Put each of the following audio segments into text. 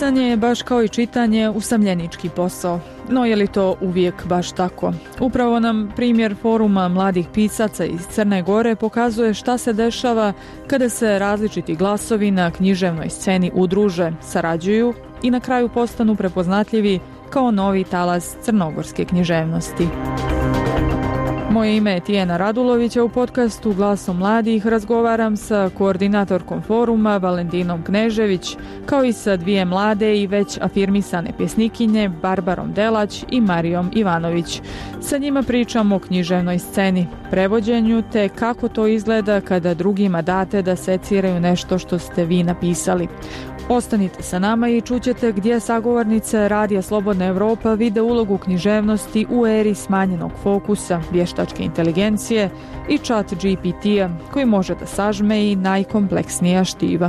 Pisanje je baš kao i čitanje usamljenički posao. No je li to uvijek baš tako? Upravo nam primjer foruma mladih pisaca iz Crne Gore pokazuje šta se dešava kada se različiti glasovi na književnoj sceni udruže, sarađuju i na kraju postanu prepoznatljivi kao novi talas crnogorske književnosti. Moje ime je Tijena Radulović, a u podcastu Glasom mladih razgovaram sa koordinatorkom foruma Valentinom Knežević, kao i sa dvije mlade i već afirmisane pjesnikinje Barbarom Delać i Marijom Ivanović. Sa njima pričamo o književnoj sceni, prevođenju te kako to izgleda kada drugima date da seciraju nešto što ste vi napisali. Ostanite sa nama i čućete gdje sagovornice Radija Slobodna Evropa vide ulogu književnosti u eri smanjenog fokusa, vještačke inteligencije i chat GPT-a koji može da sažme i najkompleksnija štiva.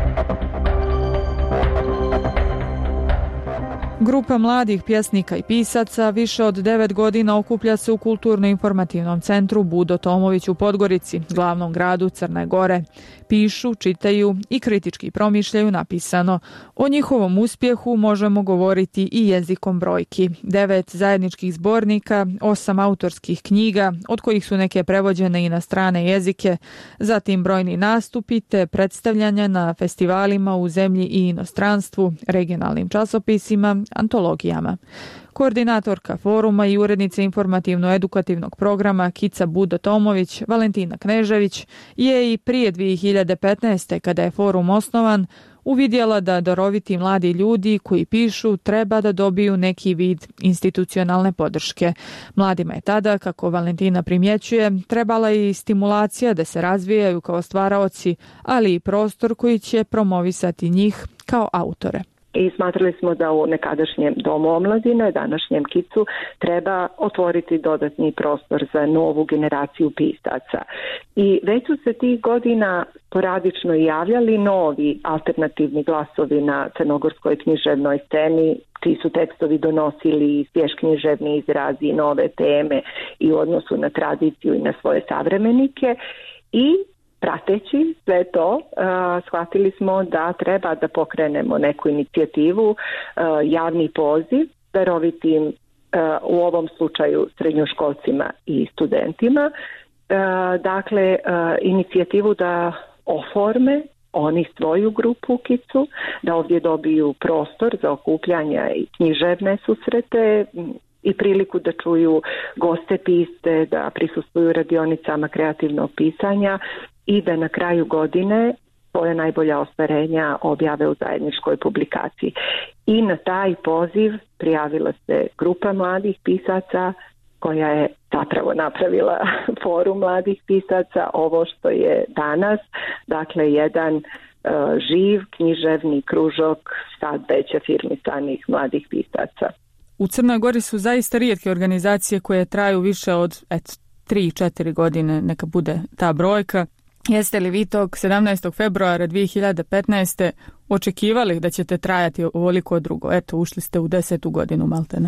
Grupa mladih pjesnika i pisaca više od 9 godina okuplja se u Kulturno-informativnom centru Budo Tomović u Podgorici, glavnom gradu Crne Gore. Pišu, čitaju i kritički promišljaju napisano. O njihovom uspjehu možemo govoriti i jezikom brojki. 9 zajedničkih zbornika, 8 autorskih knjiga, od kojih su neke prevođene i na strane jezike, zatim brojni nastupi te predstavljanja na festivalima u zemlji i inostranstvu, regionalnim časopisima, antologijama. Koordinatorka foruma i urednica informativno-edukativnog programa Kica Budo Tomović, Valentina Knežević, je i prije 2015. kada je forum osnovan, uvidjela da daroviti mladi ljudi koji pišu treba da dobiju neki vid institucionalne podrške. Mladima je tada, kako Valentina primjećuje, trebala i stimulacija da se razvijaju kao stvaraoci, ali i prostor koji će promovisati njih kao autore. I smatrali smo da u nekadašnjem domu omladine, današnjem Kicu, treba otvoriti dodatni prostor za novu generaciju pisaca. I već su se tih godina sporadično javljali novi alternativni glasovi na crnogorskoj književnoj sceni. Ti su tekstovi donosili svjež književni izrazi, nove teme i u odnosu na tradiciju i na svoje savremenike. I prateći sve to, shvatili smo da treba da pokrenemo neku inicijativu, javni poziv, darovitim, u ovom slučaju srednjoškolcima i studentima, dakle, inicijativu da oforme oni svoju grupu Kicu, da ovdje dobiju prostor za okupljanja i književne susrete i priliku da čuju goste pisce, da prisustvuju radionicama kreativnog pisanja i da na kraju godine svoje najbolja ostvarenja objave u zajedničkoj publikaciji. I na taj poziv prijavila se grupa mladih pisaca koja je zapravo napravila forum mladih pisaca, ovo što je danas, dakle jedan živ književni kružok sad već afirmisanih mladih pisaca. U Crnoj Gori su zaista rijetke organizacije koje traju više od 3-4 godine, neka bude ta brojka. Jeste li vi tog 17. februara 2015. očekivali da ćete trajati ovoliko drugo? Eto, ušli ste u 10. godinu, maltene.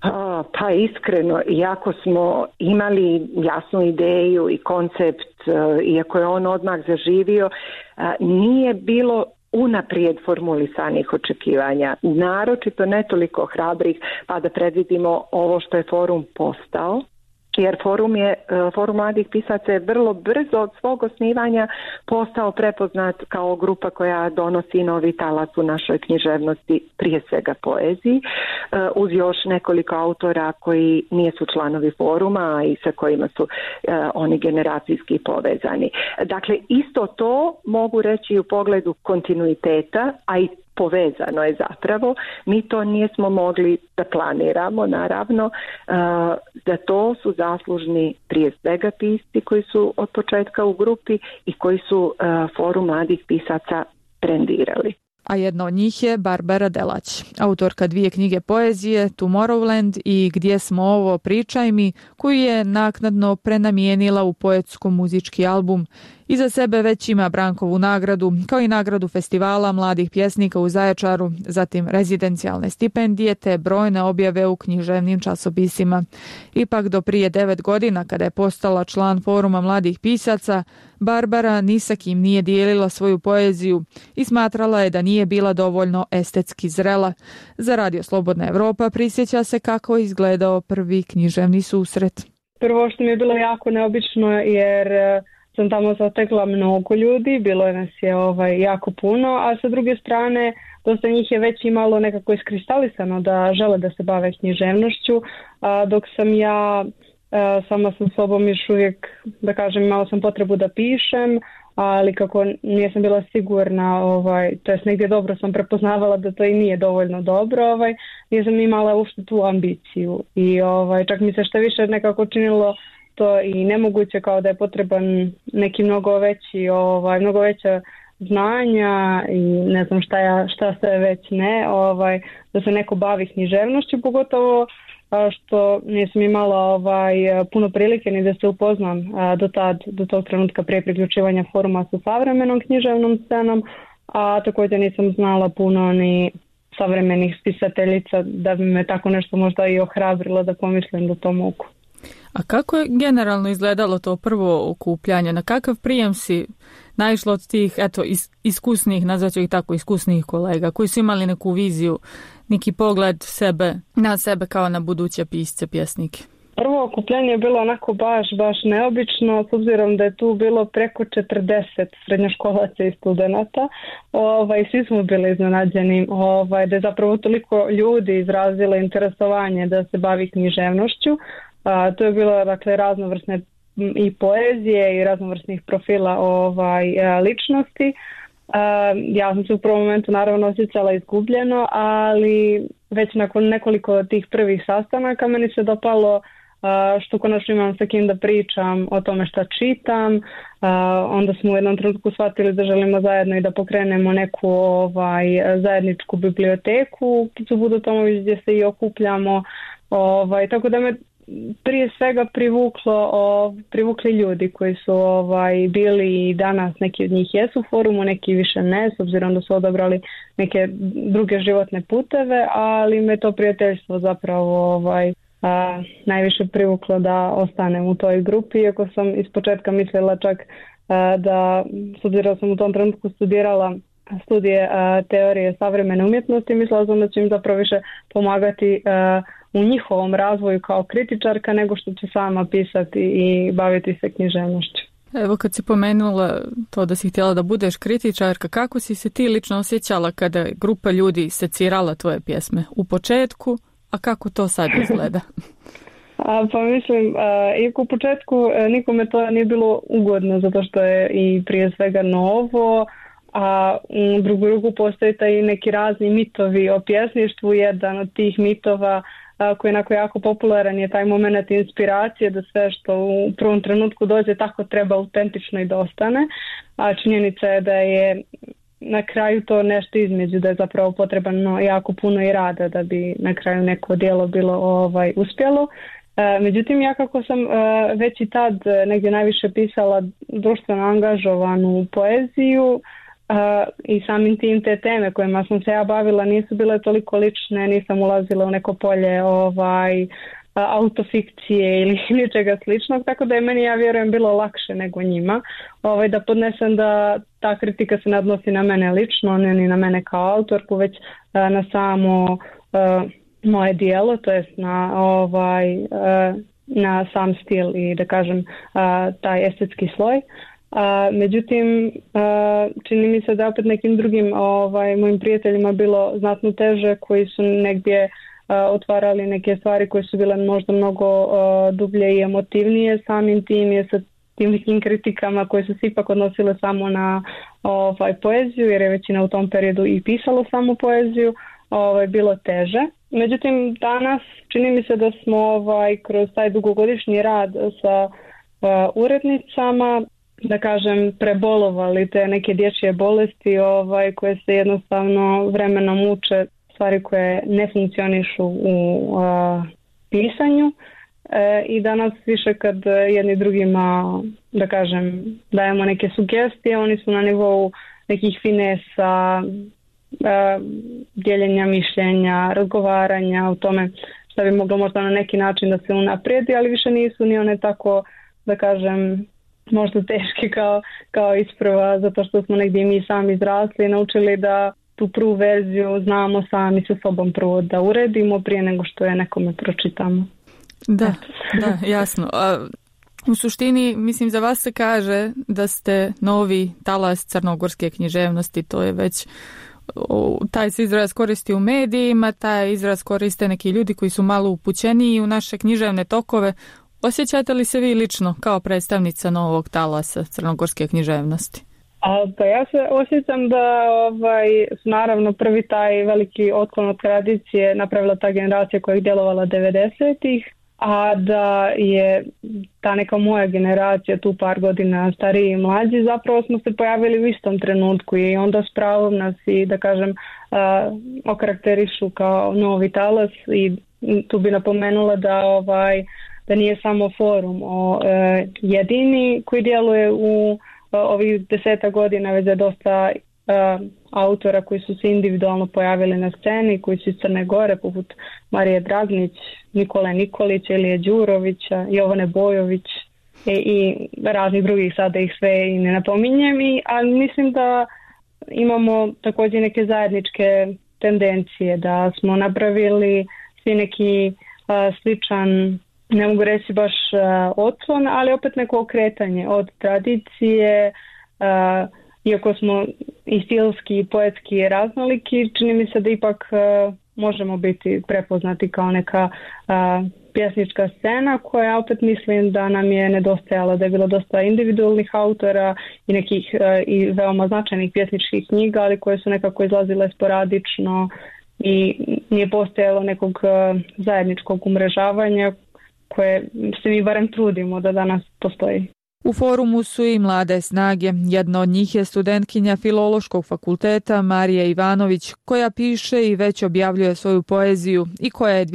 Pa iskreno, iako smo imali jasnu ideju i koncept, iako je on odmah zaživio, nije bilo unaprijed formulisanih očekivanja, naročito ne toliko hrabrih, pa da predvidimo ovo što je forum postao. Jer forum mladih pisaca je vrlo brzo od svog osnivanja postao prepoznat kao grupa koja donosi novi talas u našoj književnosti, prije svega poeziji, uz još nekoliko autora koji nisu članovi foruma i sa kojima su oni generacijski povezani. Dakle, isto to mogu reći u pogledu kontinuiteta, a i povezano je zapravo. Mi to nismo mogli da planiramo, naravno. Za to su zaslužni prije svega pisci koji su od početka u grupi i koji su forum mladih pisaca trendirali. A jedna od njih je Barbara Delać, autorka 2 knjige poezije Tomorrowland i Gdje smo ovo, pričaj mi, koju je naknadno prenamijenila u poetsko-muzički album. Iza sebe već ima Brankovu nagradu, kao i nagradu Festivala mladih pjesnika u Zaječaru, zatim rezidencijalne stipendije te brojne objave u književnim časopisima. Ipak do prije 9 godina, kada je postala član Foruma mladih pisaca, Barbara ni sa kim nije dijelila svoju poeziju i smatrala je da nije bila dovoljno estetski zrela. Za Radio Slobodna Evropa prisjeća se kako je izgledao prvi književni susret. Prvo što mi je bilo jako neobično jer sam tamo zatekla mnogo ljudi, bilo nas je jako puno, a sa druge strane dosta njih je već imalo nekako iskristalisano da žele da se bave književnošću, dok sam ja sama sa sobom još uvijek, da kažem, imala sam potrebu da pišem, ali kako nisam bila sigurna, to jest negdje dobro sam prepoznavala da to i nije dovoljno dobro, nisam imala uopšte tu ambiciju i čak mi se što više nekako činilo to i nemoguće, kao da je potreban neki mnogo veća znanja i ne znam šta sve već ne, da se neko bavi književnošću, pogotovo što nisam imala puno prilike ni da se upoznam do tog trenutka prije priključivanja foruma sa savremenom književnom scenom, a također nisam znala puno ni savremenih spisateljica da bi me tako nešto možda i ohrabrilo da pomislim da to mogu. A kako je generalno izgledalo to prvo okupljanje? Na kakav prijem si naišlo od tih iskusnih, nazvaću ih tako, iskusnih kolega koji su imali neku viziju, neki pogled na sebe kao na buduće pisce, pjesnike? Prvo okupljanje je bilo onako baš neobično, s obzirom da je tu bilo preko 40 srednjoškolaca i studenata. Svi smo bili iznenađeni da je zapravo toliko ljudi izrazilo interesovanje da se bavi književnošću. To je bilo raznovrsne i poezije i raznovrsnih profila ličnosti. Ja sam se u prvom momentu naravno osjećala izgubljeno, ali već nakon nekoliko tih prvih sastanaka meni se dopalo što konačno imam sa kim da pričam o tome šta čitam. Onda smo u jednom trenutku shvatili da želimo zajedno i da pokrenemo neku zajedničku biblioteku u Budo Tomović gdje se i okupljamo. Tako da me prije svega privukli ljudi koji su bili i danas, neki od njih jesu u forumu, neki više ne, s obzirom da su odabrali neke druge životne puteve, ali me to prijateljstvo zapravo najviše privuklo da ostanem u toj grupi, iako sam ispočetka mislila čak da, s obzirom sam u tom trenutku studirala studije teorije savremene umjetnosti, mislila sam da će im zapravo više pomagati u njihovom razvoju kao kritičarka nego što će sama pisati i baviti se književnošću. Evo, kad si pomenula to da si htjela da budeš kritičarka, kako si se ti lično osjećala kada je grupa ljudi secirala tvoje pjesme u početku, a kako to sad izgleda? Pa mislim, iako u početku nikome to nije bilo ugodno, zato što je i prije svega novo, a u drugu ruku postoji taj neki razni mitovi o pjesništvu. Jedan od tih mitova koji je onako jako popularan je taj moment inspiracije, da sve što u prvom trenutku dođe tako treba autentično i da ostane, a činjenica je da je na kraju to nešto između, da je zapravo potrebno jako puno i rada da bi na kraju neko djelo bilo uspjelo. Međutim, ja kako sam već i tad negdje najviše pisala društveno angažovanu poeziju, i samim tim te teme kojima sam se ja bavila nisu bile toliko lične, nisam ulazila u neko polje autofikcije ili ničega sličnog, tako da je meni, ja vjerujem, bilo lakše nego njima da podnesem da ta kritika se ne odnosi na mene lično, ne ni na mene kao autorku, već na samo moje djelo, to jest na sam stil i da kažem taj estetski sloj. Međutim, čini mi se da opet nekim drugim mojim prijateljima bilo znatno teže, koji su negdje otvarali neke stvari koje su bile možda mnogo dublje i emotivnije. Samim tim je sa tim nekim kritikama koje su se ipak odnosile samo na poeziju, jer je većina u tom periodu i pisalo samo poeziju, bilo teže. Međutim, danas čini mi se da smo kroz taj dugogodišnji rad sa urednicama, da kažem, prebolovali te neke dječje bolesti koje se jednostavno vremenom uče, stvari koje ne funkcionišu u pisanju, i danas više kad jedni drugima, da kažem, dajemo neke sugestije, oni su na nivou nekih finesa, dijeljenja mišljenja, razgovaranja o tome šta bi moglo možda na neki način da se unaprijedi, ali više nisu ni one tako, da kažem, možda teški kao isprva, zato što smo negdje mi sami izrasli i naučili da tu prvu verziju znamo sami sa sobom prvo da uredimo prije nego što je nekome pročitamo. Da, jasno. U suštini, mislim, za vas se kaže da ste novi talas crnogorske književnosti, to je već, taj se izraz koristi u medijima, taj izraz koriste neki ljudi koji su malo upućeniji u naše književne tokove. Osjećate li se vi lično kao predstavnica novog talasa crnogorske književnosti? Pa ja se osjećam da su naravno prvi taj veliki otklon od tradicije napravila ta generacija koja je djelovala 90-ih, a da je ta neka moja generacija, tu par godina stariji i mlađi, zapravo smo se pojavili u istom trenutku i onda s pravom nas i, da kažem, okarakterišu kao novi talas i tu bi napomenula da nije samo forum jedini koji djeluje u ovih 10 godina, već je dosta autora koji su se individualno pojavili na sceni, koji su iz Crne Gore, poput Marije Dragnić, Nikole Nikolića, Ilije Đurovića, Jovane Bojović i raznih drugih, sada ih sve i ne napominjem, ali mislim da imamo također neke zajedničke tendencije, da smo napravili svi neki sličan, ne mogu reći baš otklon, ali opet neko okretanje od tradicije, iako smo i stilski i poetski raznoliki, čini mi se da ipak možemo biti prepoznati kao neka pjesnička scena koja opet mislim da nam je nedostajala, da je bilo dosta individualnih autora i nekih i veoma značajnih pjesničkih knjiga, ali koje su nekako izlazile sporadično i nije postojalo nekog zajedničkog umrežavanja koje se mi barem trudimo da danas postoji. U forumu su i mlade snage. Jedna od njih je studentkinja Filološkog fakulteta Marija Ivanović, koja piše i već objavljuje svoju poeziju i koja je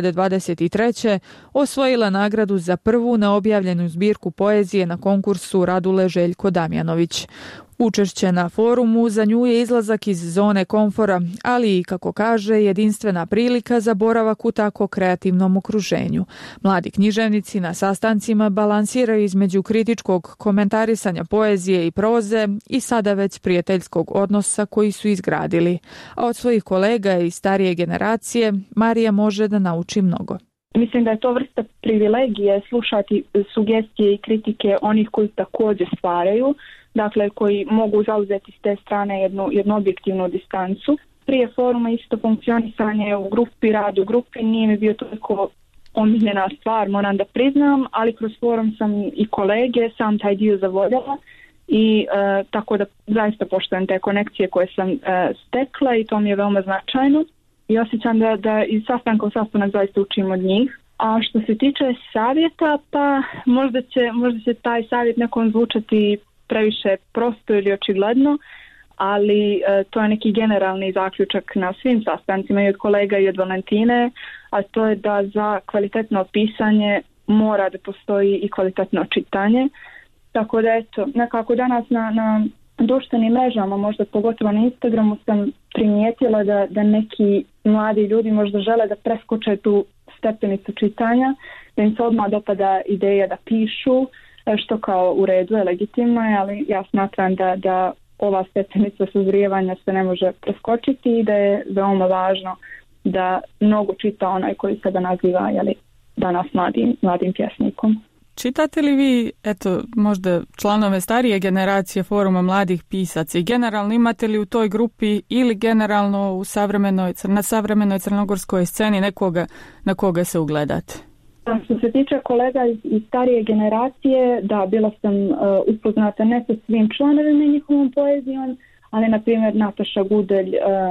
2023. osvojila nagradu za prvu neobjavljenu zbirku poezije na konkursu Radule Željko Damjanović. Učešće na forumu za nju je izlazak iz zone komfora, ali i, kako kaže, jedinstvena prilika za boravak u tako kreativnom okruženju. Mladi književnici na sastancima balansiraju između kritičkog komentarisanja poezije i proze i sada već prijateljskog odnosa koji su izgradili. A od svojih kolega i starije generacije Marija može da nauči mnogo. Mislim da je to vrsta privilegije slušati sugestije i kritike onih koji također stvaraju, dakle koji mogu zauzeti s te strane jednu objektivnu distancu. Prije foruma isto funkcionisanje u grupi, rad u grupi nije mi bio toliko omiljena stvar, moram da priznam, ali kroz forum sam i kolege, sam taj dio zavoljela i tako da zaista poštujem te konekcije koje sam stekla i to mi je veoma značajno. I osjećam da iz sastanka u sastanak zaista učim od njih. A što se tiče savjeta, pa možda će taj savjet nekom zvučati previše prosto ili očigledno, ali to je neki generalni zaključak na svim sastancima i od kolega i od Valentine, a to je da za kvalitetno pisanje mora da postoji i kvalitetno čitanje. Tako da eto, nekako danas na društvenim mrežama, možda pogotovo na Instagramu, sam primijetila da neki mladi ljudi možda žele da preskoče tu stepenicu čitanja, da im se odmah dopada ideja da pišu, što kao u redu je, legitimno je, ali ja smatram da ova stepenica sazrijevanja se ne može preskočiti i da je veoma važno da mnogo čita onaj koji sebe naziva danas mladim pjesnikom. Čitate li vi, možda članove starije generacije foruma mladih pisaca i generalno imate li u toj grupi ili generalno na savremenoj crnogorskoj sceni nekoga na koga se ugledate? Što se tiče kolega iz starije generacije, da, bila sam upoznata ne sa svim članovima i njihovom poezijom, ali na primjer Nataša Gudelj,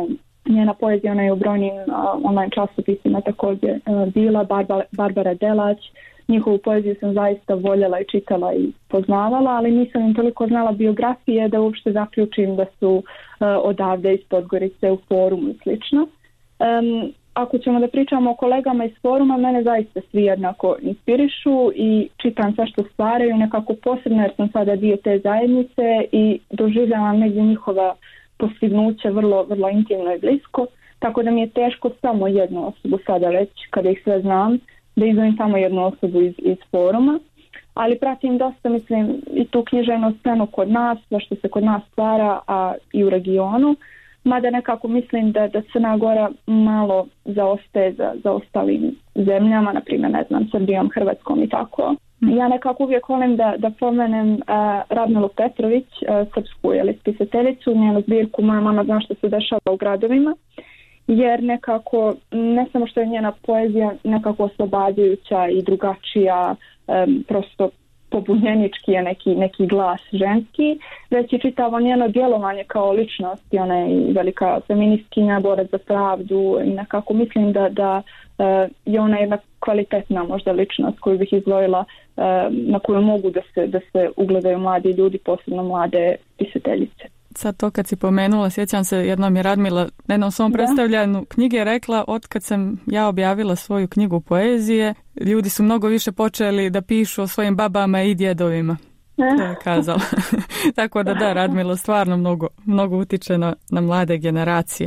njena poezija, ona je u brojnim online časopisima također bila, Barbara Delać. Njihovu poeziju sam zaista voljela i čitala i poznavala, ali nisam im toliko znala biografije da uopšte zaključim da su odavde iz Podgorice u forumu i slično. ako ćemo da pričamo o kolegama iz foruma, mene zaista svi jednako inspirišu i čitam sve što stvaraju, nekako posebno jer sam sada dio te zajednice i doživljavam negdje njihova postignuće vrlo, vrlo intimno i blisko, tako da mi je teško samo jednu osobu sada već, kada ih sve znam, da izdvojim samo jednu osobu iz foruma, ali pratim dosta, mislim, i tu književnu scenu kod nas, sve što se kod nas stvara, a i u regionu, mada nekako mislim da Crna Gora malo zaostaje za ostalim zemljama, na primjer, ne znam, Srbijom, Hrvatskom i tako. Ja nekako uvijek volim da pomenem Radmilu Petrović, srpsku spisateljicu, njenu zbirku Moja mama zna što se dešava u gradovima, jer nekako, ne samo što je njena poezija nekako oslobađajuća i drugačija, prosto pobunjenički je neki glas ženski, već i čitavo njeno djelovanje kao ličnost, i ona je i velika feministkinja, borac za pravdu i nekako mislim da je ona jedna kvalitetna možda ličnost koju bih izdvojila, na koju mogu da se ugledaju mladi ljudi, posebno mlade pisateljice. Sad to kad si pomenula, sjećam se, jednom je Radmila na jednom svom predstavljanju knjige rekla, otkad sam ja objavila svoju knjigu poezije, ljudi su mnogo više počeli da pišu o svojim babama i djedovima. To je kazala. Tako da, Radmila stvarno mnogo utiče na mlade generacije.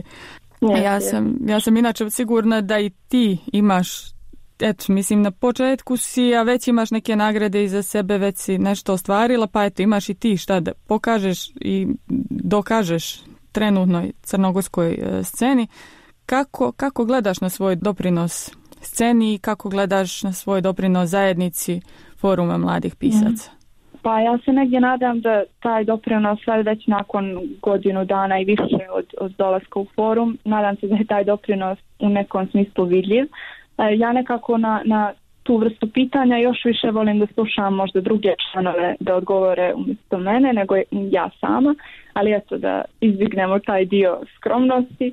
Ja sam inače sigurna da i ti imaš, mislim, na početku si, a već imaš neke nagrade iza sebe, već si nešto ostvarila, pa eto, imaš i ti šta da pokažeš i dokažeš trenutnoj crnogorskoj sceni. Kako gledaš na svoj doprinos sceni i kako gledaš na svoj doprinos zajednici foruma mladih pisaca? Pa ja se negdje nadam da taj doprinos sad već nakon godinu dana i više od dolaska u forum, nadam se da je taj doprinos u nekom smislu vidljiv. Ja nekako na tu vrstu pitanja još više volim da slušam možda druge članove da odgovore umjesto mene nego ja sama, ali eto da izbjegnemo taj dio skromnosti.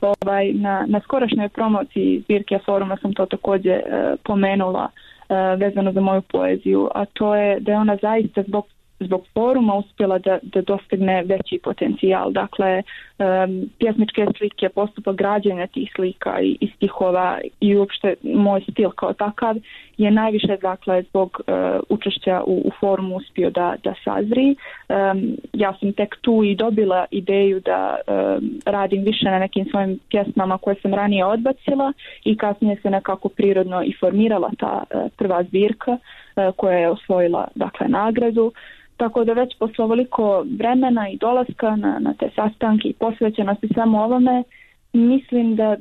Na skorašnjoj promociji zbirke foruma sam to također pomenula vezano za moju poeziju, a to je da je ona zaista zbog foruma uspjela da dostigne veći potencijal. Dakle, pjesničke slike, postupak građenja tih slika i stihova i uopšte moj stil kao takav je najviše, dakle, zbog učešća u forumu uspio da sazri. Ja sam tek tu i dobila ideju da radim više na nekim svojim pjesmama koje sam ranije odbacila i kasnije se nekako prirodno i formirala ta prva zbirka koja je osvojila, dakle, nagradu. Tako da već posle ovoliko vremena i dolaska na te sastanke i posvećenosti samo ovome, mislim da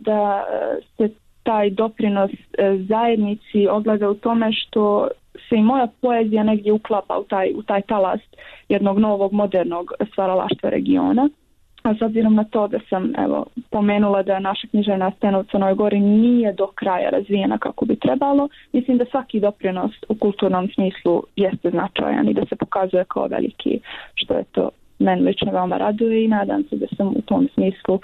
se taj doprinos zajednici ogleda u tome što se i moja poezija negdje uklapa u taj talas jednog novog modernog stvaralaštva regiona. A s obzirom na to da sam pomenula da naša književna scena u Crnoj Gori nije do kraja razvijena kako bi trebalo, mislim da svaki doprinos u kulturnom smislu jeste značajan i da se pokazuje kao veliki, što je to meni lično veoma raduje i nadam se da sam u tom smislu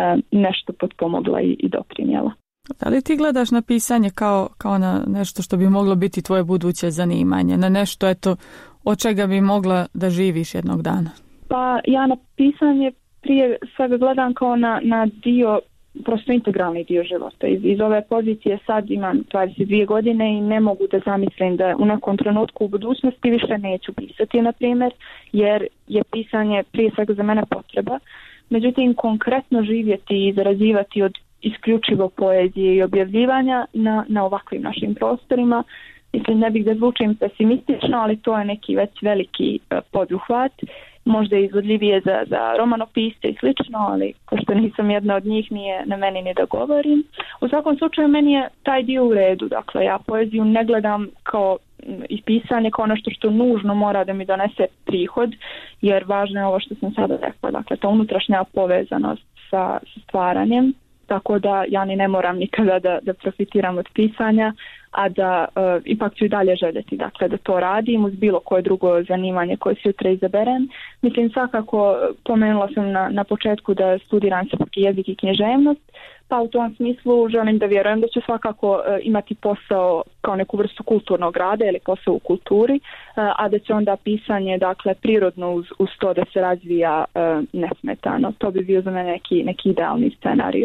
nešto potpomogla i doprinijela. Da li ti gledaš na pisanje kao na nešto što bi moglo biti tvoje buduće zanimanje, na nešto od čega bi mogla da živiš jednog dana? Pa ja na pisanje prije svega gledam kao na dio, prosto integralni dio života. Iz ove pozicije sad imam 22 godine i ne mogu da zamislim da u nekom trenutku u budućnosti više neću pisati, na primjer, jer je pisanje prije svega za mene potreba. Međutim, konkretno živjeti i zarađivati od isključivo poezije i objavljivanja na ovakvim našim prostorima, mislim, ne bih da zvučim pesimistično, ali to je neki već veliki poduhvat. Možda je izvodljivije za romanopisce i slično, ali pošto nisam jedna od njih, nije na meni ni da govorim. U svakom slučaju meni je taj dio u redu, dakle ja poeziju ne gledam kao i pisanje kao nešto što nužno mora da mi donese prihod, jer važno je ovo što sam sada rekla, dakle ta unutrašnja povezanost sa stvaranjem, tako da ja ni ne moram nikada da profitiram od pisanja, a da ipak ću i dalje željeti, dakle, da to radim uz bilo koje drugo zanimanje koje sutra izaberem. Mislim, svakako pomenula sam na početku da studiram srpski jezik i književnost, pa u tom smislu želim da vjerujem da ću svakako imati posao kao neku vrstu kulturnog rada ili posao u kulturi, a da će onda pisanje, dakle, prirodno uz to da se razvija nesmetano. To bi bio za mene neki idealni scenario.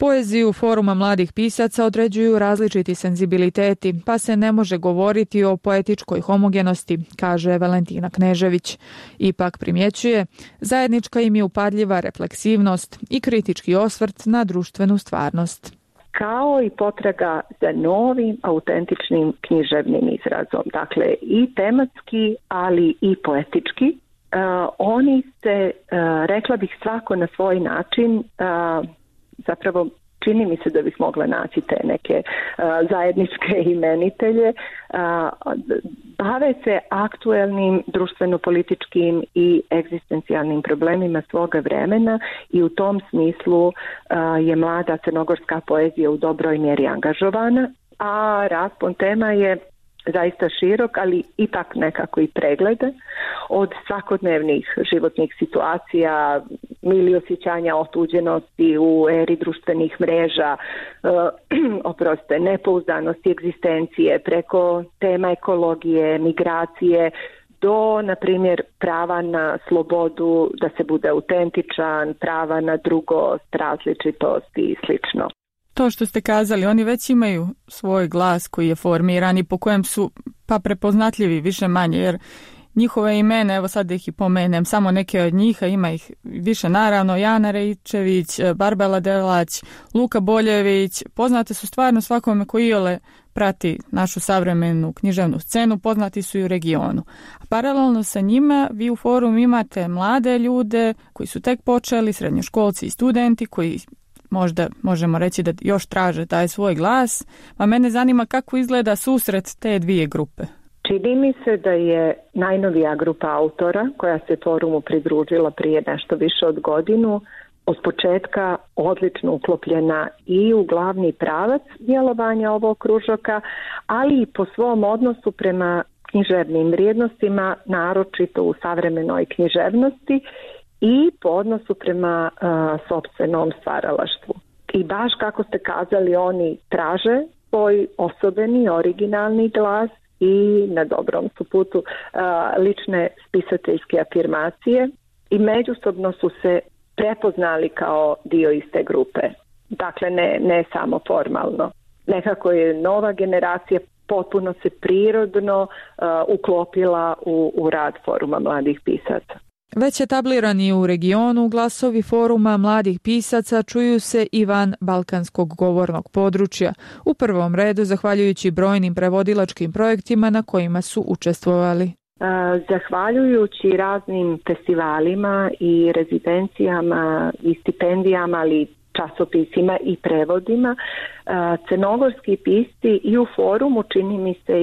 Poeziju Foruma mladih pisaca određuju različiti senzibiliteti, pa se ne može govoriti o poetičkoj homogenosti, kaže Valentina Knežević. Ipak primjećuje, zajednička im je upadljiva refleksivnost i kritički osvrt na društvenu stvarnost. Kao i potraga za novim, autentičnim književnim izrazom. Dakle, i tematski, ali i poetički. Oni se, rekla bih, svako na svoj način, zapravo čini mi se da bih mogla naći te neke zajedničke imenitelje, bave se aktuelnim društveno-političkim i egzistencijalnim problemima svoga vremena i u tom smislu je mlada crnogorska poezija u dobroj mjeri angažovana, a raspon tema je zaista širok, ali ipak nekako i preglede od svakodnevnih životnih situacija, mili osjećanja otuđenosti u eri društvenih mreža, nepouzdanosti egzistencije, preko tema ekologije, migracije, do, na primjer, prava na slobodu, da se bude autentičan, prava na drugost, različitost i slično. To što ste kazali, oni već imaju svoj glas koji je formiran i po kojem su pa prepoznatljivi više manje, jer njihove imena, evo sad ih i pomenem, samo neke od njih, a ima ih više naravno, Jana Rejčević, Barbela Delać, Luka Boljević, poznate su stvarno svakome koji iole prati našu savremenu književnu scenu, poznati su i u regionu. A paralelno sa njima vi u Forumu imate mlade ljude koji su tek počeli, srednjoškolci i studenti koji možda možemo reći da još traže taj svoj glas, a mene zanima kako izgleda susret te dvije grupe. Čini mi se da je najnovija grupa autora koja se Forumu pridružila prije nešto više od godinu od početka odlično uklopljena i u glavni pravac djelovanja ovog kružoka, ali i po svom odnosu prema književnim vrijednostima, naročito u savremenoj književnosti, i po odnosu prema sopstvenom stvaralaštvu. I baš kako ste kazali, oni traže svoj osobeni, originalni glas i na dobrom su putu lične spisateljske afirmacije i međusobno su se prepoznali kao dio iste grupe. Dakle, ne samo formalno. Nekako je nova generacija potpuno se prirodno uklopila u rad Foruma mladih pisaca. Već etablirani u regionu, glasovi Foruma mladih pisaca čuju se i van balkanskog govornog područja, u prvom redu zahvaljujući brojnim prevodilačkim projektima na kojima su učestvovali. Zahvaljujući raznim festivalima i rezidencijama i stipendijama, ali časopisima i prevodima, crnogorski pisci i u Forumu, čini mi se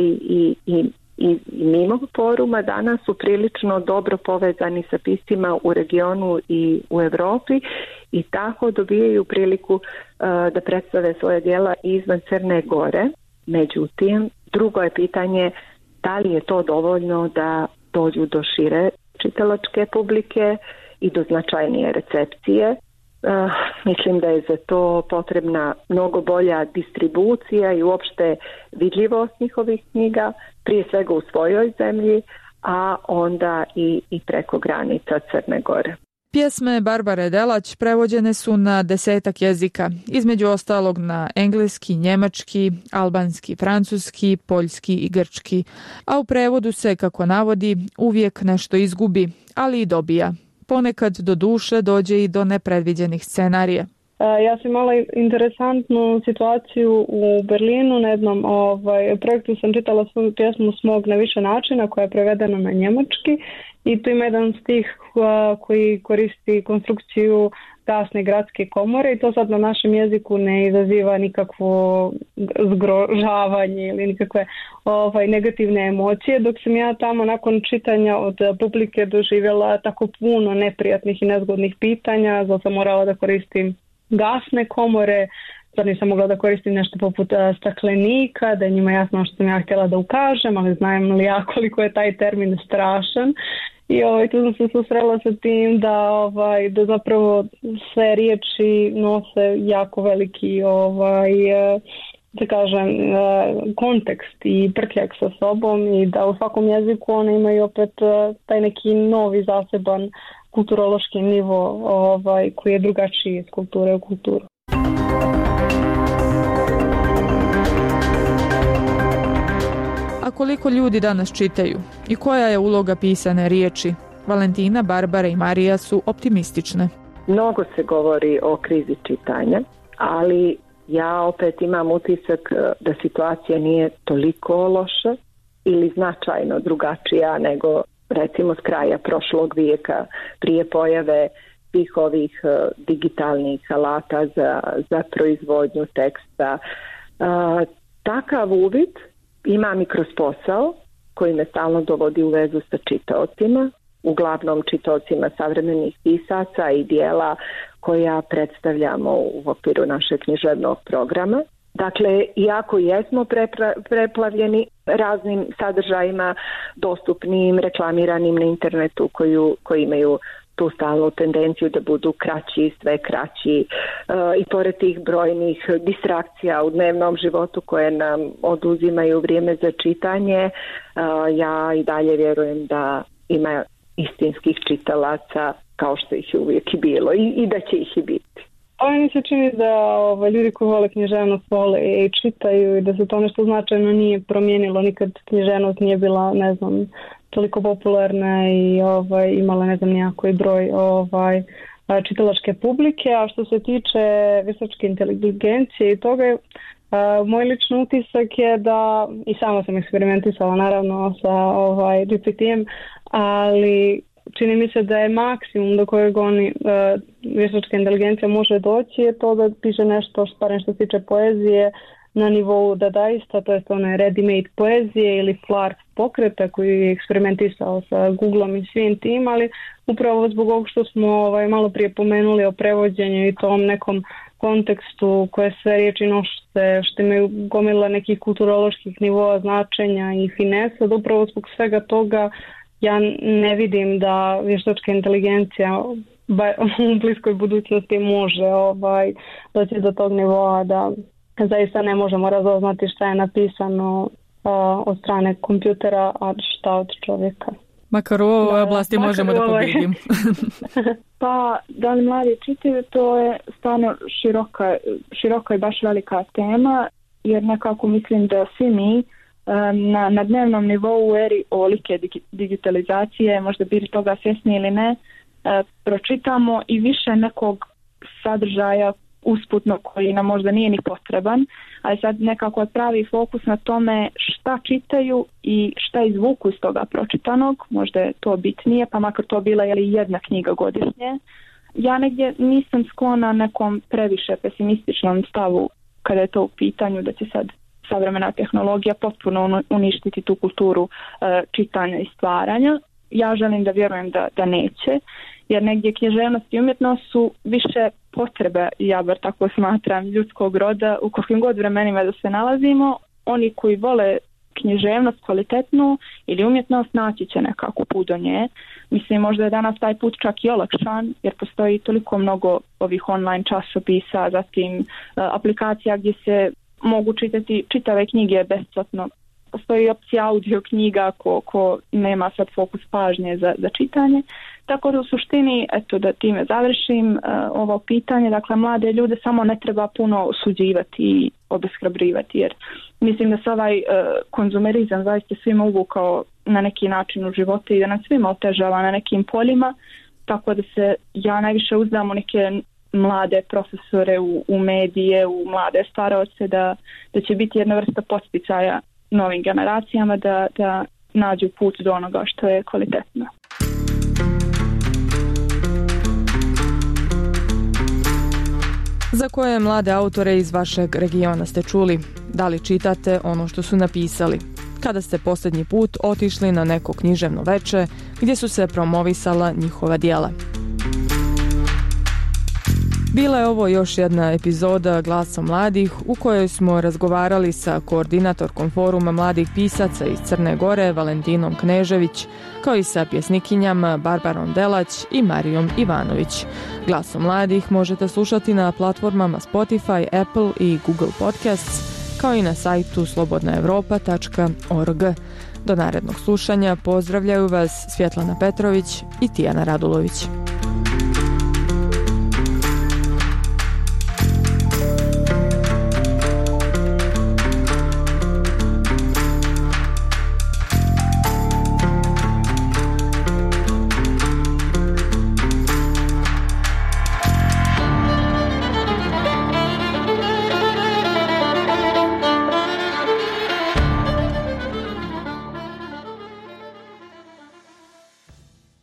i mimo Foruma, danas su prilično dobro povezani sa piscima u regionu i u Europi i tako dobijaju priliku da predstave svoje djela izvan Crne Gore. Međutim, drugo je pitanje da li je to dovoljno da dođu do šire čitalačke publike i do značajnije recepcije. Mislim da je za to potrebna mnogo bolja distribucija i uopšte vidljivost njihovih knjiga, prije svega u svojoj zemlji, a onda i preko granica Crne Gore. Pjesme Barbare Delać prevođene su na 10 jezika, između ostalog na engleski, njemački, albanski, francuski, poljski i grčki, a u prevodu se, kako navodi, uvijek nešto izgubi, ali i dobija. Ponekad do duše dođe i do nepredviđenih scenarija. Ja sam imala interesantnu situaciju u Berlinu. Na jednom projektu sam čitala svoju pjesmu Smog na više načina koja je prevedena na njemački i tu ima jedan stih koji koristi konstrukciju gasne gradske komore i to sad na našem jeziku ne izaziva nikakvo zgrožavanje ili nikakve negativne emocije, dok sam ja tamo nakon čitanja od publike doživjela tako puno neprijatnih i nezgodnih pitanja, zato sam morala da koristim gasne komore, sad nisam mogla da koristim nešto poput staklenika, da je njima jasno što sam ja htjela da ukažem, ali znam li ja koliko je taj termin strašan. I tu sam se susrela sa tim da zapravo sve riječi nose jako veliki da kažem, kontekst i prtljak sa sobom i da u svakom jeziku one imaju opet taj neki novi zaseban kulturološki nivo koji je drugačiji iz kulture u kulturu. koliko ljudi danas čitaju i koja je uloga pisane riječi? Valentina, Barbara i Marija su optimistične. Mnogo se govori o krizi čitanja, ali ja opet imam utisak da situacija nije toliko loša ili značajno drugačija nego recimo s kraja prošlog vijeka prije pojave svih ovih digitalnih alata za proizvodnju teksta. Takav uvid imam i kroz posao koji me stalno dovodi u vezu sa čitaocima, uglavnom čitaocima savremenih pisaca i dijela koja predstavljamo u okviru našeg književnog programa. Dakle, iako jesmo preplavljeni raznim sadržajima dostupnim, reklamiranim na internetu koji imaju tu stalnu tendenciju da budu kraći, sve kraći i pored tih brojnih distrakcija u dnevnom životu koje nam oduzimaju vrijeme za čitanje, ja i dalje vjerujem da ima istinskih čitalaca kao što ih je uvijek i bilo i da će ih i biti. Meni se čini da ljudi koji vole književnost vole i čitaju i da se to nešto značajno nije promijenilo. Nikad književnost nije bila, ne znam, toliko popularna i imala, ne znam, nijako broj čitalačke publike. A što se tiče vještačke inteligencije i toga, moj lični utisak je da, i sama sam eksperimentisala naravno sa GPT-em, ali čini mi se da je maksimum do kojeg vještačka inteligencija može doći je to da piše nešto, barem što se tiče poezije, na nivou dadaista, to je one ready-made poezije ili Flark pokreta koji je eksperimentisao sa Googlom i svim tim, ali upravo zbog ovog što smo malo prije pomenuli o prevođenju i tom nekom kontekstu koje sve riječi nošte, što imaju gomila nekih kulturoloških nivoa značenja i finesa, da upravo zbog svega toga ja ne vidim da vještačka inteligencija u bliskoj budućnosti može doći do tog nivoa da zaista ne možemo razoznati šta je napisano od strane kompjutera, a šta od čovjeka. Makar u ovoj oblasti možemo da pobjedim. Pa, da li mladi čitaju, to je stvarno široka i baš velika tema, jer nekako mislim da svi mi na dnevnom nivou u eri ovolike digitalizacije, možda bili toga svjesni ili ne, pročitamo i više nekog sadržaja usputno koji nam možda nije ni potreban, ali sad nekako pravi fokus na tome šta čitaju i šta izvuku iz toga pročitanog, možda je to bitnije, pa makar to bila jedna knjiga godišnje. Ja negdje nisam sklona nekom previše pesimističnom stavu kada je to u pitanju da će sad savremena tehnologija potpuno uništiti tu kulturu čitanja i stvaranja. Ja želim da vjerujem da neće, jer negdje književnost i umjetnost su više potrebe, ja bar tako smatram, ljudskog roda u kakvim god vremenima da se nalazimo. Oni koji vole književnost kvalitetnu ili umjetnost naći će nekako put do nje. Mislim, možda je danas taj put čak i olakšan, jer postoji toliko mnogo ovih online časopisa, zatim aplikacija gdje se mogu čitati čitave knjige besplatno. Postoji opcija audio knjiga ko nema sad fokus pažnje za čitanje. Tako da u suštini, eto da time završim ovo pitanje, dakle mlade ljude samo ne treba puno osuđivati i obeshrabrivati, jer mislim da se ovaj konzumerizam zaista svima uvukao na neki način u životu i da nas svima otežava na nekim poljima, tako da se ja najviše uzdam u neke mlade profesore, u medije, u mlade staraoce, da će biti jedna vrsta poticaja novim generacijama da nađu put do onoga što je kvalitetno. Za koje mlade autore iz vašeg regiona ste čuli? Da li čitate ono što su napisali? Kada ste posljednji put otišli na neko književno veče gdje su se promovisala njihova djela? Bila je ovo još jedna epizoda Glasa mladih u kojoj smo razgovarali sa koordinatorkom foruma mladih pisaca iz Crne Gore Valentinom Knežević, kao i sa pjesnikinjama Barbarom Delać i Marijom Ivanović. Glaso mladih možete slušati na platformama Spotify, Apple i Google Podcasts, kao i na sajtu slobodnaevropa.org. Do narednog slušanja pozdravljaju vas Svjetlana Petrović i Tijana Radulović.